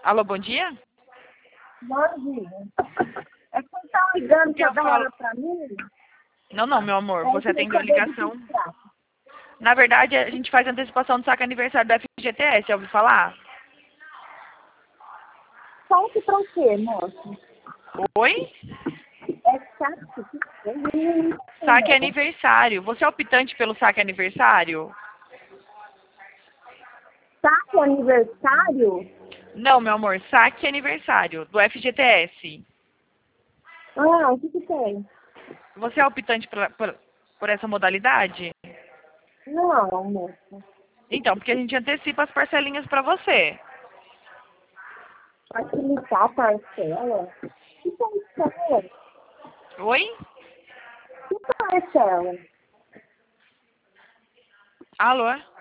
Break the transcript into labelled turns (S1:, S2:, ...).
S1: Alô, bom dia?
S2: Bom dia. É que você tá ligando
S1: Que eu
S2: toda
S1: falo...
S2: hora pra mim?
S1: Não, não, meu amor,
S2: Aí
S1: você
S2: eu queria
S1: atendeu a
S2: saber do que
S1: ligação.
S2: se trata.
S1: Na verdade, a gente faz antecipação do saque aniversário da FGTS, já ouviu falar?
S2: Saque pra o quê, moço?
S1: Oi?
S2: É saque?
S1: Saque aniversário. Você é optante pelo saque aniversário?
S2: Saque aniversário?
S1: Não, meu amor, saque aniversário do FGTS.
S2: Ah, o que que tem?
S1: Você é optante por essa modalidade?
S2: Não, moço.
S1: Então, porque a gente antecipa as parcelinhas para você.
S2: Facilitar a parcela? Que parcela?
S1: Oi?
S2: Que parcela?
S1: Alô?